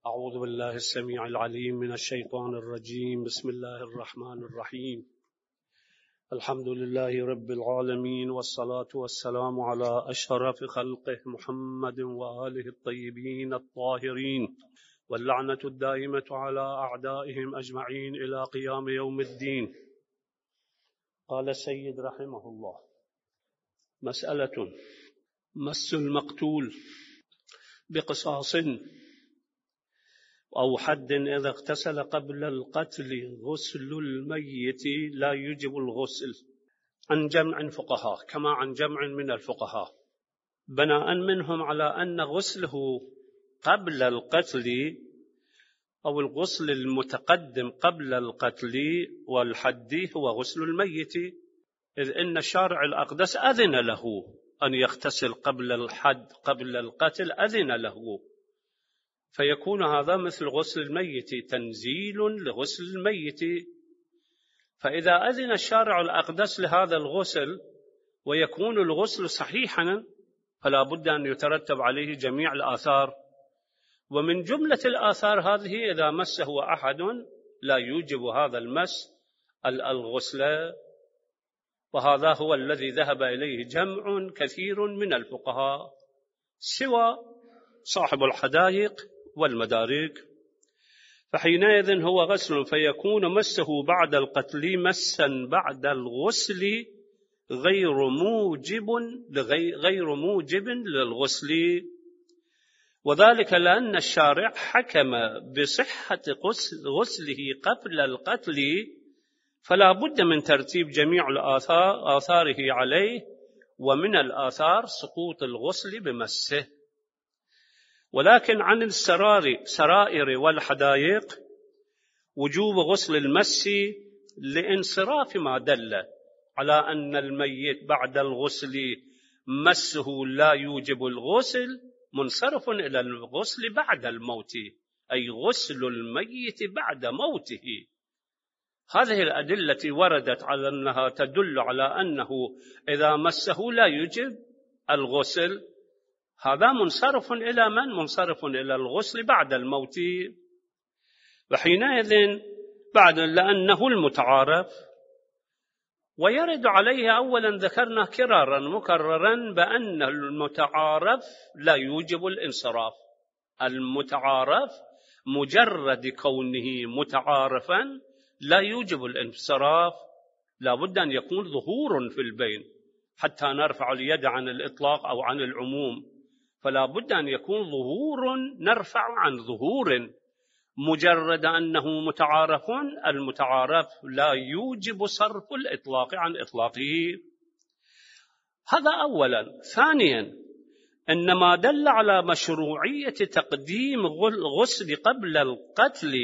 أعوذ بالله السميع العليم من الشيطان الرجيم. بسم الله الرحمن الرحيم. الحمد لله رب العالمين، والصلاة والسلام على أشرف خلقه محمد وآله الطيبين الطاهرين، واللعنة الدائمة على أعدائهم أجمعين إلى قيام يوم الدين. قال السيد رحمه الله: مسألة: مس المقتول بقصاص أو حد إذا اغتسل قبل القتل غسل الميت لا يجب الغسل عن جمع فقهاء، كما عن جمع من الفقهاء، بناء منهم على أن غسله قبل القتل أو الغسل المتقدم قبل القتل والحد هو غسل الميت، إذ إن الشارع الأقدس أذن له أن يغتسل قبل الحد قبل القتل، أذن له، فيكون هذا مثل غسل الميت، تنزيل لغسل الميت. فإذا أذن الشارع الأقدس لهذا الغسل ويكون الغسل صحيحا، فلا بد أن يترتب عليه جميع الآثار، ومن جملة الآثار هذه إذا مسه أحد لا يوجب هذا المس الغسل، وهذا هو الذي ذهب إليه جمع كثير من الفقهاء سوى صاحب الحدائق والمدارك. فحينئذ هو غسل، فيكون مسه بعد القتل مسا بعد الغسل غير موجب للغسل، وذلك لأن الشارع حكم بصحة غسله قبل القتل، فلا بد من ترتيب جميع آثاره عليه، ومن الآثار سقوط الغسل بمسه. ولكن عن السرائر والحدائق وجوب غسل المس لانصراف ما دل على أن الميت بعد الغسل مسه لا يوجب الغسل، منصرف إلى الغسل بعد الموت، أي غسل الميت بعد موته. هذه الأدلة وردت على أنها تدل على أنه إذا مسه لا يوجب الغسل، هذا منصرف إلى من؟ منصرف إلى الغسل بعد الموت. وحينئذ لأنه المتعارف، ويرد عليه أولا ذكرنا كرارا مكررا بأن المتعارف لا يوجب الانصراف. المتعارف مجرد كونه متعارفا لا يوجب الانصراف، لا بد أن يكون ظهور في البين حتى نرفع اليد عن الإطلاق أو عن العموم، فلا بد أن يكون ظهور نرفع عن ظهور. مجرد أنه متعارف، المتعارف لا يوجب صرف الإطلاق عن إطلاقه. هذا أولا. ثانيا، إن ما دل على مشروعية تقديم الغسل قبل القتل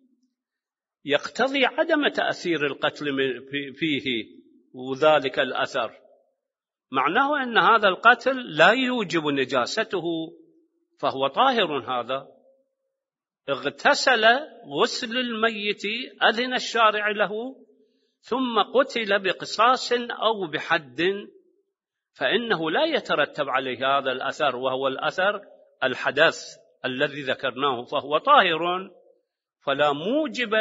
يقتضي عدم تأثير القتل فيه وذلك الأثر، معناه أن هذا القتل لا يوجب نجاسته، فهو طاهر. هذا اغتسل غسل الميت، أذن الشارع له، ثم قتل بقصاص أو بحد، فإنه لا يترتب عليه هذا الأثر، وهو الأثر الحدث الذي ذكرناه، فهو طاهر، فلا موجب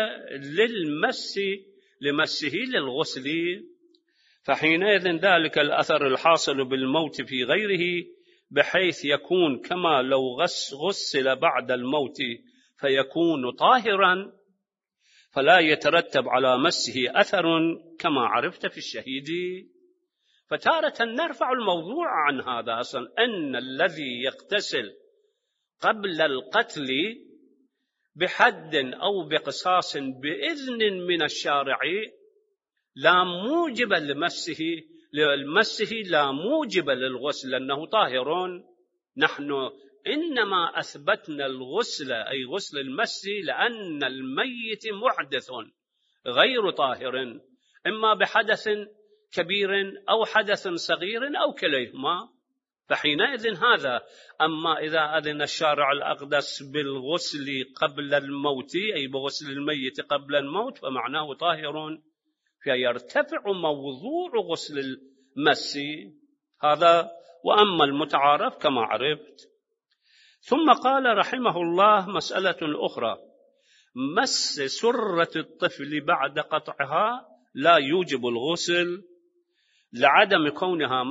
لمسه للغسل. فحينئذ ذلك الأثر الحاصل بالموت في غيره، بحيث يكون كما لو غسل بعد الموت فيكون طاهرا، فلا يترتب على مسه أثر كما عرفت في الشهيد. فتارة نرفع الموضوع عن هذا أصلا، أن الذي يغتسل قبل القتل بحد أو بقصاص بإذن من الشارع لا موجب لمسه لا موجب للغسل، لأنه طاهر. نحن إنما أثبتنا الغسل أي غسل المس لأن الميت محدث غير طاهر، إما بحدث كبير أو حدث صغير أو كليهما، فحينئذ هذا. أما إذا أذن الشارع الأقدس بالغسل قبل الموت أي بغسل الميت قبل الموت، فمعناه طاهر، فيرتفع موضوع غسل المس هذا. وأما المتعارف كما عرفت. ثم قال رحمه الله مسألة أخرى: مس سرة الطفل بعد قطعها لا يوجب الغسل لعدم كونها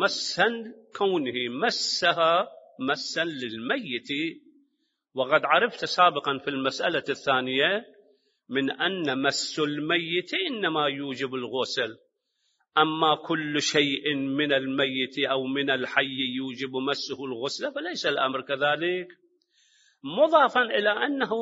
مسها مسا للميت. وقد عرفت سابقا في المسألة الثانية من أن مس الميت إنما يوجب الغسل، أما كل شيء من الميت أو من الحي يوجب مسه الغسل فليس الأمر كذلك. مضافا إلى أنه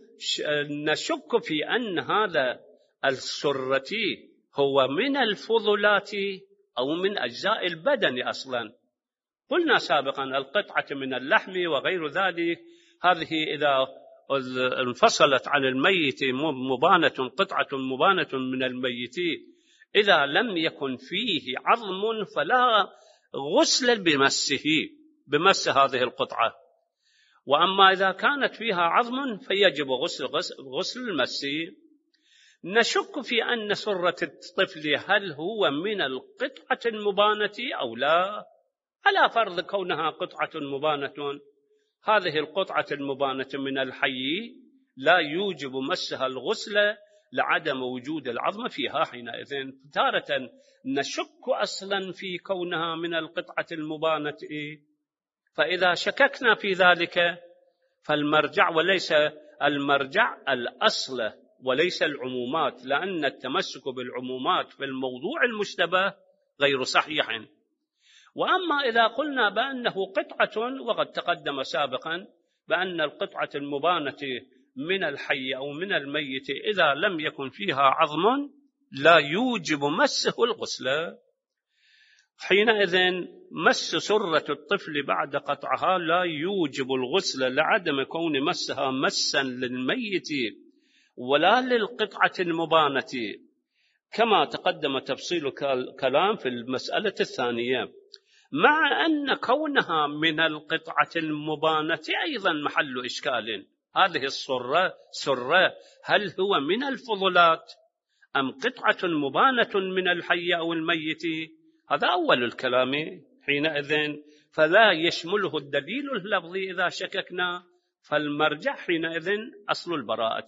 نشك في أن هذا السرة هو من الفضلات أو من أجزاء البدن أصلا. قلنا سابقا القطعة من اللحم وغير ذلك هذه إذا انفصلت عن الميت مبانة، قطعة مبانة من الميت، إذا لم يكن فيه عظم فلا غسل بمس هذه القطعة، وأما إذا كانت فيها عظم فيجب غسل المس. نشك في أن سرة الطفل هل هو من القطعة المبانة أو لا، على فرض كونها قطعة مبانة. هذه القطعة المبانة من الحي لا يوجب مسها الغسل لعدم وجود العظم فيها حينئذ. تارة نشك أصلا في كونها من القطعة المبانة، فإذا شككنا في ذلك فالمرجع وليس المرجع الأصل وليس العمومات، لأن التمسك بالعمومات في الموضوع المشتبه غير صحيح. وأما إذا قلنا بأنه قطعة، وقد تقدم سابقا بأن القطعة المبانة من الحي أو من الميت إذا لم يكن فيها عظم لا يوجب مسه الغسل، حينئذ مس سرة الطفل بعد قطعها لا يوجب الغسل لعدم كون مسها مسا للميت ولا للقطعة المبانة، كما تقدم تفصيل الكلام في المسألة الثانية، مع أن كونها من القطعة المبانة أيضا محل إشكال. هذه السرة هل هو من الفضلات أم قطعة مبانة من الحي أو الميت؟ هذا أول الكلام حينئذ، فلا يشمله الدليل اللفظي إذا شككنا، فالمرجع حينئذ أصل البراءة.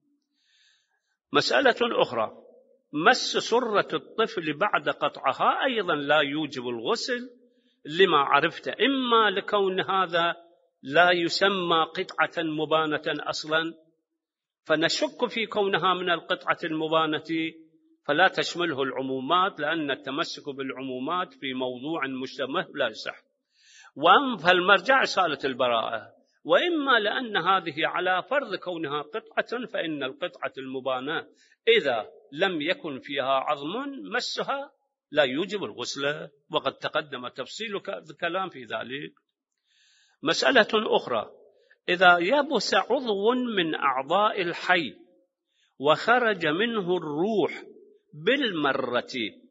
مسألة أخرى: مس سرة الطفل بعد قطعها أيضا لا يوجب الغسل لما عرفت، إما لكون هذا لا يسمى قطعة مبانة أصلا فنشك في كونها من القطعة المبانة فلا تشمله العمومات، لأن التمسك بالعمومات في موضوع مشتبه لا يصح، فالمرجع إصالة البراءة. وإما لأن هذه على فرض كونها قطعة فإن القطعة المبانة إذا لم يكن فيها عظم مسها لا يوجب الغسل، وقد تقدم تفصيل الكلام في ذلك. مسألة أخرى: إذا يبس عضو من أعضاء الحي وخرج منه الروح بالمرة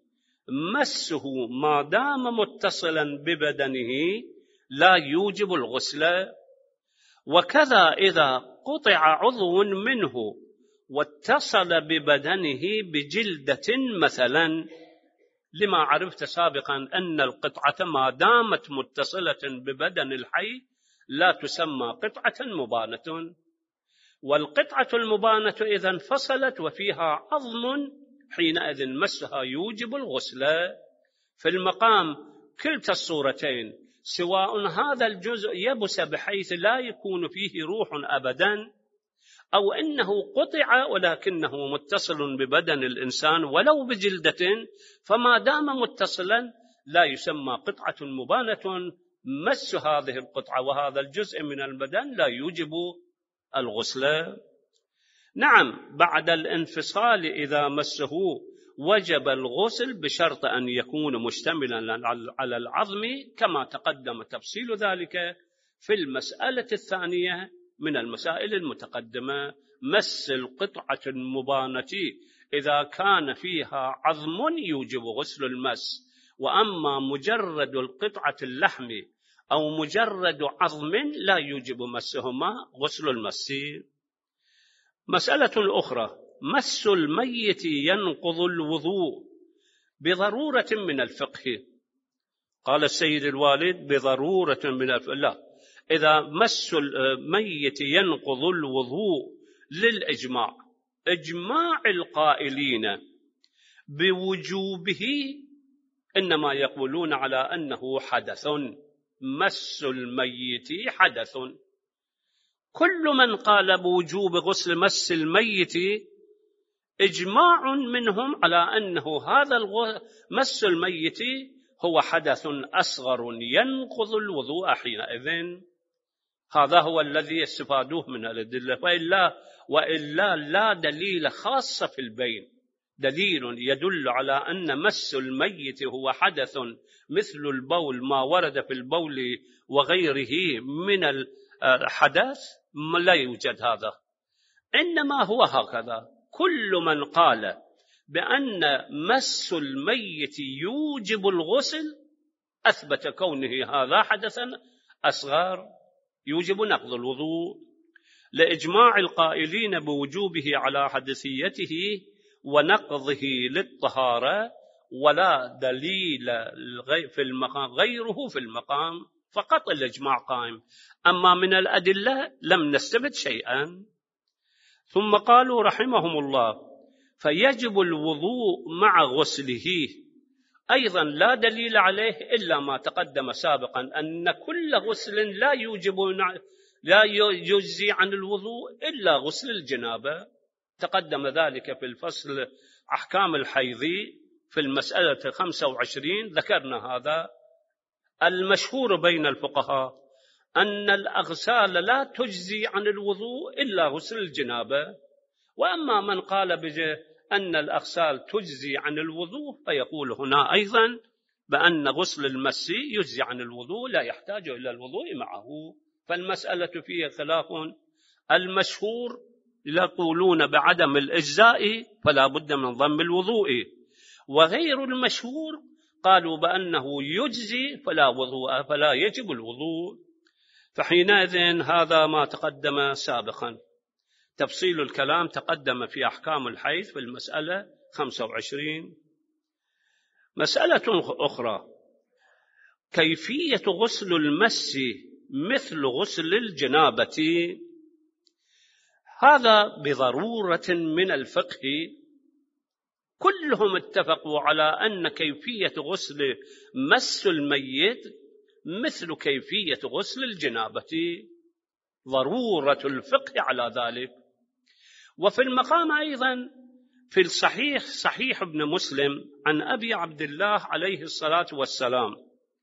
مسه ما دام متصلا ببدنه لا يوجب الغسل، وكذا إذا قطع عضو منه واتصل ببدنه بجلدة مثلا، لما عرفت سابقا أن القطعة ما دامت متصلة ببدن الحي لا تسمى قطعة مبانة، والقطعة المبانة إذا انفصلت وفيها عظم حينئذ مسها يوجب الغسل. في المقام كلتا الصورتين سواء هذا الجزء يبس بحيث لا يكون فيه روح أبدا، أو أنه قطع ولكنه متصل ببدن الإنسان ولو بجلدة، فما دام متصلا لا يسمى قطعة مبانة، مس هذه القطعة وهذا الجزء من البدن لا يوجب الغسل. نعم، بعد الانفصال إذا مسه وجب الغسل بشرط أن يكون مشتملا على العظم، كما تقدم تفصيل ذلك في المسألة الثانية من المسائل المتقدمة. مس القطعة المبانة إذا كان فيها عظم يوجب غسل المس، وأما مجرد القطعة اللحم أو مجرد عظم لا يوجب مسهما غسل المس. مسألة أخرى: مس الميت ينقض الوضوء بضرورة من الفقه. قال السيد الوالد بضرورة من الفقه، لا، إذا مس الميت ينقض الوضوء للإجماع، إجماع القائلين بوجوبه إنما يقولون على أنه حدث، مس الميت حدث. كل من قال بوجوب غسل مس الميت إجماع منهم على أنه هذا مس الميت هو حدث أصغر ينقض الوضوء حينئذ. هذا هو الذي استفادوه من الأدلة، وإلا لا دليل خاص في البين، دليل يدل على أن مس الميت هو حدث مثل البول، ما ورد في البول وغيره من الحدث، لا يوجد هذا. إنما هو هكذا، كل من قال بأن مس الميت يوجب الغسل أثبت كونه هذا حدثا أصغر يوجب نقض الوضوء، لإجماع القائلين بوجوبه على حدثيته ونقضه للطهارة، ولا دليل في المقام غيره في المقام، فقط الإجماع قائم. أما من الأدلة لم نستفد شيئا. ثم قالوا رحمهم الله: فيجب الوضوء مع غسله، أيضا لا دليل عليه إلا ما تقدم سابقا، أن كل غسل لا يجزي عن الوضوء إلا غسل الجنابة. تقدم ذلك في الفصل أحكام الحيض في المسألة 25، ذكرنا هذا. المشهور بين الفقهاء أن الأغسال لا تجزي عن الوضوء إلا غسل الجنابة، وأما من قال أن الأغسال تجزي عن الوضوء فيقول هنا أيضا بأن غسل المس يجزي عن الوضوء، لا يحتاج إلى الوضوء معه. فالمسألة فيها خلاف. المشهور يقولون بعدم الإجزاء فلا بد من ضم الوضوء، وغير المشهور قالوا بأنه يجزي فلا يجب الوضوء. فحينئذ هذا ما تقدم سابقا، تفصيل الكلام تقدم في أحكام الحيض في المسألة 25. مسألة أخرى: كيفية غسل المس مثل غسل الجنابة. هذا بضرورة من الفقه، كلهم اتفقوا على أن كيفية غسل مس الميت مثل كيفية غسل الجنابة، ضرورة الفقه على ذلك. وفي المقام أيضا في الصحيح، صحيح ابن مسلم، عن أبي عبد الله عليه الصلاة والسلام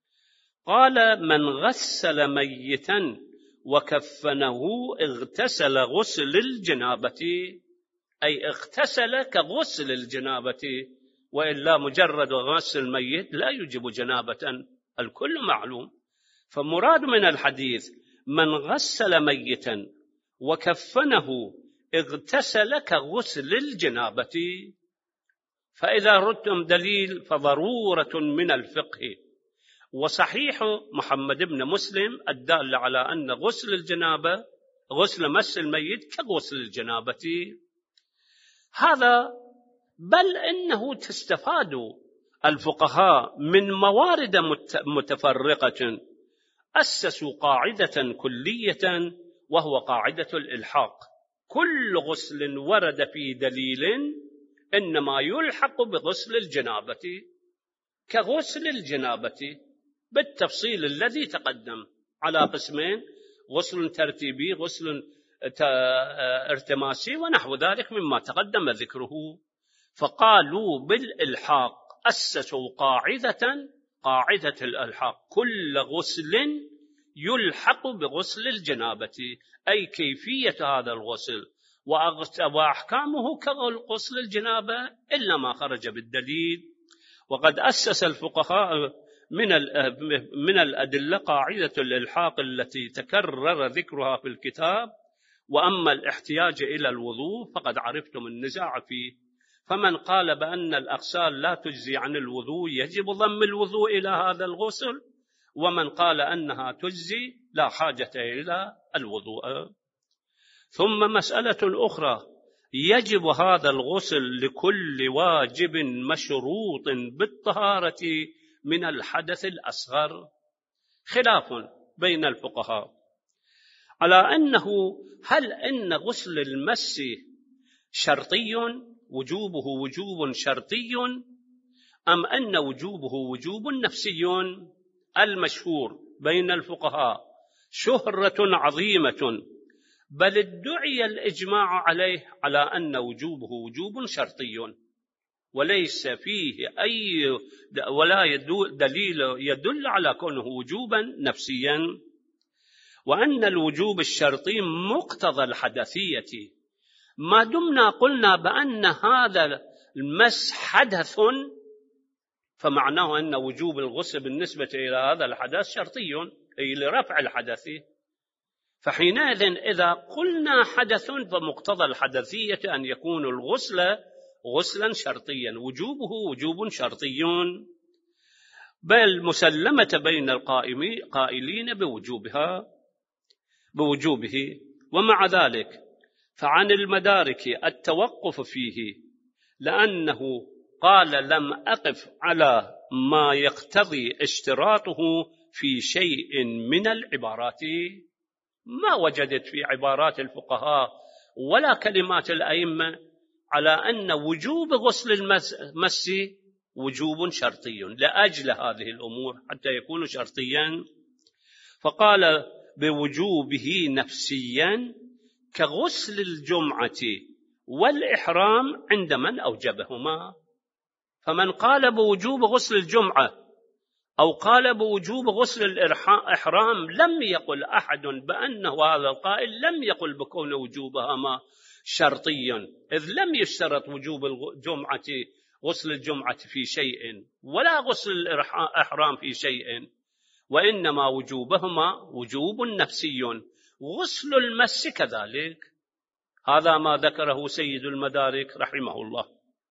قال: من غسل ميتا وكفنه اغتسل غسل الجنابة، أي اغتسل كغسل الجنابة، وإلا مجرد غسل الميت لا يجب جنابة، الكل معلوم. فمراد من الحديث من غسل ميتا وكفنه اغتسل كغسل الجنابة. فإذا ردتم دليل فضرورة من الفقه، وصحيح محمد بن مسلم الدال على أن غسل الجنابة غسل مس الميت كغسل الجنابة. هذا بل إنه تستفاد الفقهاء من موارد متفرقة، أسسوا قاعدة كلية وهو قاعدة الإلحاق: كل غسل ورد في دليل إنما يلحق بغسل الجنابة كغسل الجنابة، بالتفصيل الذي تقدم على قسمين: غسل ترتيبي، غسل ارتماسي، ونحو ذلك مما تقدم ذكره. فقالوا بالإلحاق، أسسوا قاعدة الإلحاق: كل غسل يلحق بغسل الجنابة، أي كيفية هذا الغسل وأحكامه كغسل الجنابة إلا ما خرج بالدليل. وقد أسس الفقهاء من الأدلة قاعدة الإلحاق التي تكرر ذكرها في الكتاب. وأما الاحتياج إلى الوضوء فقد عرفتم النزاع فيه، فمن قال بأن الأغسال لا تجزي عن الوضوء يجب ضم الوضوء إلى هذا الغسل، ومن قال أنها تجزي لا حاجة إلى الوضوء. ثم مسألة أخرى: يجب هذا الغسل لكل واجب مشروط بالطهارة من الحدث الأصغر. خلاف بين الفقهاء، على أنه هل إن غسل المس شرطي وجوبه وجوب شرطي أم أن وجوبه وجوب نفسي؟ المشهور بين الفقهاء شهرة عظيمة، بل ادعي الإجماع عليه على أن وجوبه وجوب شرطي، وليس فيه أي ولا دليل يدل على كونه وجوبا نفسيا، وأن الوجوب الشرطي مقتضى الحدثية. ما دمنا قلنا بأن هذا المس حدث، فمعناه أن وجوب الغسل بالنسبة إلى هذا الحدث شرطي، أي لرفع الحدث. فحينئذ إذا قلنا حدث فمقتضى الحدثية أن يكون الغسل غسلا شرطيا، وجوبه وجوب شرطي، بل مسلمة بين القائلين بوجوبه. ومع ذلك فعن المدارك التوقف فيه، لأنه قال لم أقف على ما يقتضي اشتراطه في شيء من العبارات. ما وجدت في عبارات الفقهاء ولا كلمات الأئمة على أن وجوب غسل المس وجوب شرطي لأجل هذه الأمور حتى يكون شرطيا، فقال بوجوبه نفسيا كغسل الجمعة والإحرام عند من أوجبهما. فمن قال بوجوب غسل الجمعة أو قال بوجوب غسل الإحرام لم يقل أحد بأنه هذا القائل لم يقل بكون وجوبهما شرطيا، إذ لم يشترط وجوب الجمعة غسل الجمعة في شيء ولا غسل الإحرام في شيء، وإنما وجوبهما وجوب نفسي. غسل المس كذلك، هذا ما ذكره سيد المدارك رحمه الله.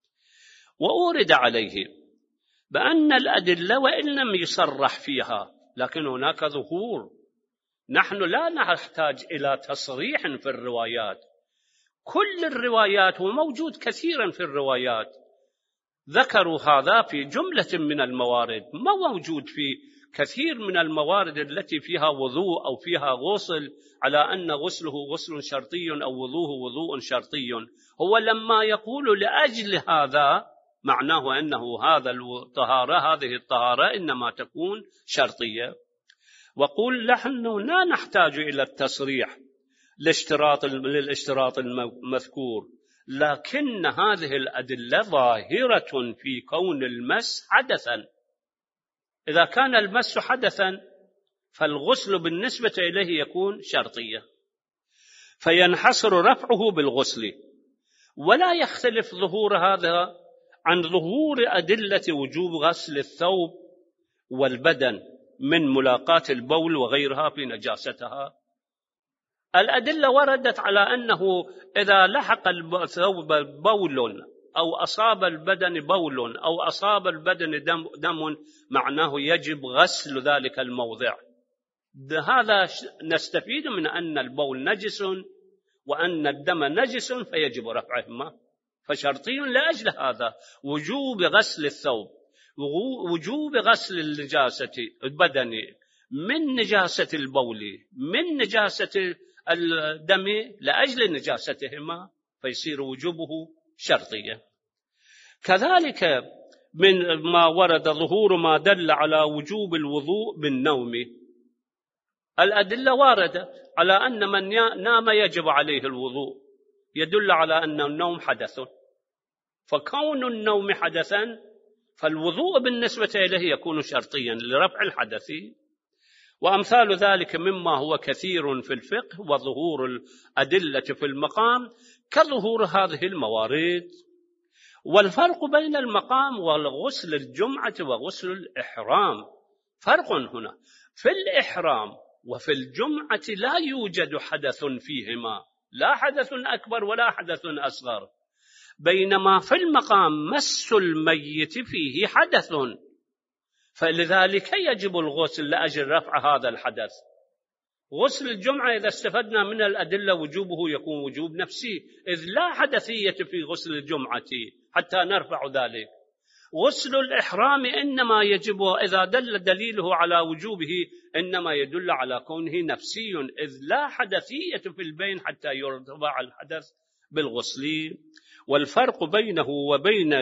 وأورد عليه بأن الأدلة وإن لم يصرح فيها لكن هناك ظهور، نحن لا نحتاج إلى تصريح في الروايات، كل الروايات وموجود كثيرا في الروايات، ذكروا هذا في جملة من الموارد، ما موجود في كثير من الموارد التي فيها وضوء أو فيها غسل على أن غسله غسل شرطي أو وضوءه وضوء شرطي. هو لما يقول لأجل هذا معناه أنه هذه الطهارة إنما تكون شرطية. وقل نحن لا نحتاج إلى التصريح للاشتراط المذكور، لكن هذه الأدلة ظاهرة في كون المس حدثا. إذا كان المس حدثا فالغسل بالنسبة إليه يكون شرطية، فينحصر رفعه بالغسل، ولا يختلف ظهور هذا عن ظهور أدلة وجوب غسل الثوب والبدن من ملاقاة البول وغيرها في نجاستها. الأدلة وردت على أنه إذا لحق الثوب بول أو أصاب البدن بول أو أصاب البدن دم معناه يجب غسل ذلك الموضع. هذا نستفيد من أن البول نجس وأن الدم نجس فيجب رفعهما، فشرطي لأجل هذا وجوب غسل الثوب، وجوب غسل النجاسة البدن من نجاسة البول من نجاسة الدم لأجل نجاستهما، فيصير وجوبه شرطية. كذلك من ما ورد ظهور ما دل على وجوب الوضوء بالنوم. الأدلة واردة على أن من نام يجب عليه الوضوء، يدل على أن النوم حدث، فكون النوم حدثا فالوضوء بالنسبة إليه يكون شرطيا لرفع الحدث. وأمثال ذلك مما هو كثير في الفقه وظهور الأدلة في المقام كظهور هذه الموارد. والفرق بين المقام وغسل الجمعة وغسل الإحرام فرق هنا، في الإحرام وفي الجمعة لا يوجد حدث فيهما، لا حدث أكبر ولا حدث أصغر، بينما في المقام مس الميت فيه حدث، فلذلك يجب الغسل لأجل رفع هذا الحدث. غسل الجمعة إذا استفدنا من الأدلة وجوبه يكون وجوب نفسي، إذ لا حدثية في غسل الجمعة حتى نرفع ذلك. غسل الإحرام إنما يجب إذا دل دليله على وجوبه إنما يدل على كونه نفسي، إذ لا حدثية في البين حتى يرتفع الحدث بالغسل. والفرق بينه وبين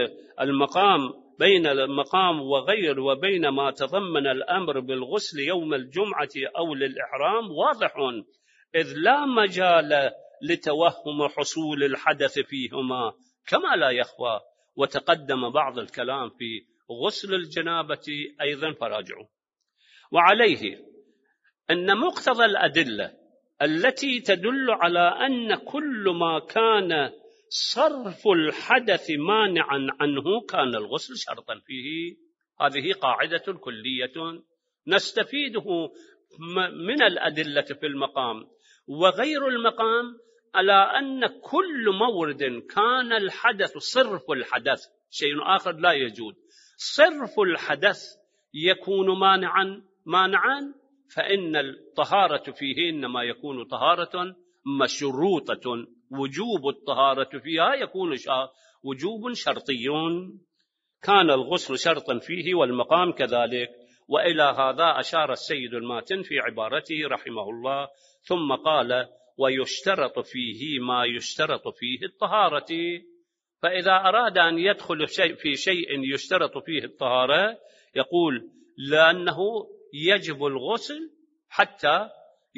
المقام وغير وبين ما تضمن الأمر بالغسل يوم الجمعة أو للإحرام واضح، إذ لا مجال لتوهم حصول الحدث فيهما كما لا يخفى. وتقدم بعض الكلام في غسل الجنابة أيضا فراجعوا. وعليه أن مقتضى الأدلة التي تدل على أن كل ما كان صرف الحدث مانعا عنه كان الغسل شرطا فيه. هذه قاعدة كلية نستفيده من الأدلة في المقام وغير المقام، على أن كل مورد كان الحدث صرف الحدث، شيء آخر لا يجوز، صرف الحدث يكون مانعا فإن الطهارة فيه إنما يكون طهارة مشروطة، وجوب الطهارة فيها يكون وجوب شرطي، كان الغسل شرطا فيه والمقام كذلك. وإلى هذا أشار السيد الماتن في عبارته رحمه الله، ثم قال: ويشترط فيه ما يشترط فيه الطهارة. فإذا أراد أن يدخل في شيء يشترط فيه الطهارة يقول لأنه يجب الغسل حتى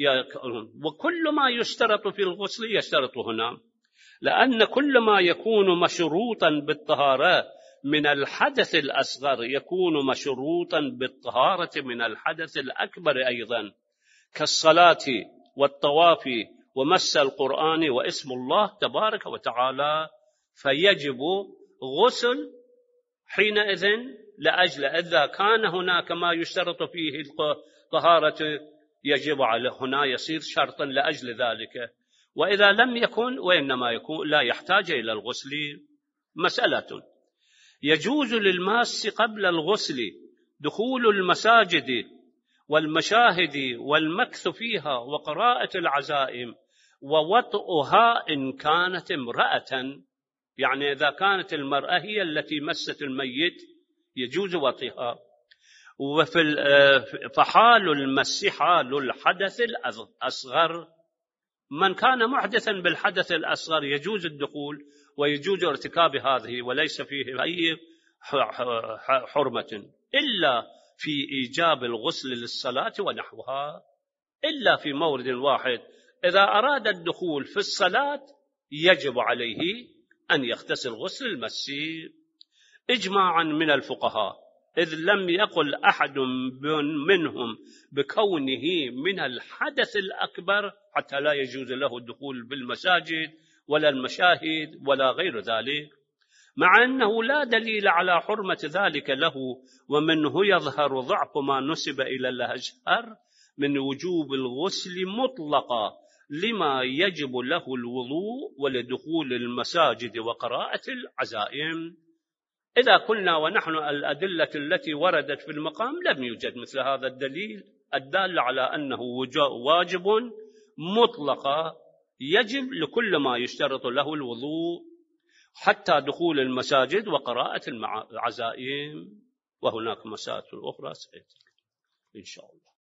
وكل ما يشترط في الغسل يشترط هنا، لأن كل ما يكون مشروطا بالطهارة من الحدث الأصغر يكون مشروطا بالطهارة من الحدث الأكبر أيضا، كالصلاة والطواف ومس القرآن واسم الله تبارك وتعالى، فيجب غسل حينئذ لأجل إذا كان هناك ما يشترط فيه الطهارة يجب على هنا يصير شرطا لأجل ذلك. وإذا لم يكن وإنما يكون لا يحتاج إلى الغسل. مسألة: يجوز للماس قبل الغسل دخول المساجد والمشاهد والمكث فيها وقراءة العزائم ووطئها إن كانت امرأة، يعني إذا كانت المرأة هي التي مست الميت يجوز وطئها. فحال المس حال الحدث الأصغر، من كان محدثا بالحدث الأصغر يجوز الدخول ويجوز ارتكاب هذه وليس فيه أي حرمة، إلا في إيجاب الغسل للصلاة ونحوها، إلا في مورد واحد: إذا أراد الدخول في الصلاة يجب عليه أن يغتسل غسل المس إجماعا من الفقهاء، إذ لم يقل أحد منهم بكونه من الحدث الأكبر حتى لا يجوز له الدخول بالمساجد ولا المشاهد ولا غير ذلك، مع أنه لا دليل على حرمة ذلك له، ومنه يظهر ضعف ما نسب إلى الأشهر من وجوب الغسل مطلقا لما يجب له الوضوء ولدخول المساجد وقراءة العزائم. إذا قلنا ونحن الأدلة التي وردت في المقام لم يوجد مثل هذا الدليل الدال على أنه واجب مطلقا يجب لكل ما يشترط له الوضوء حتى دخول المساجد وقراءة العزائم. وهناك مسائل أخرى سيأتي إن شاء الله.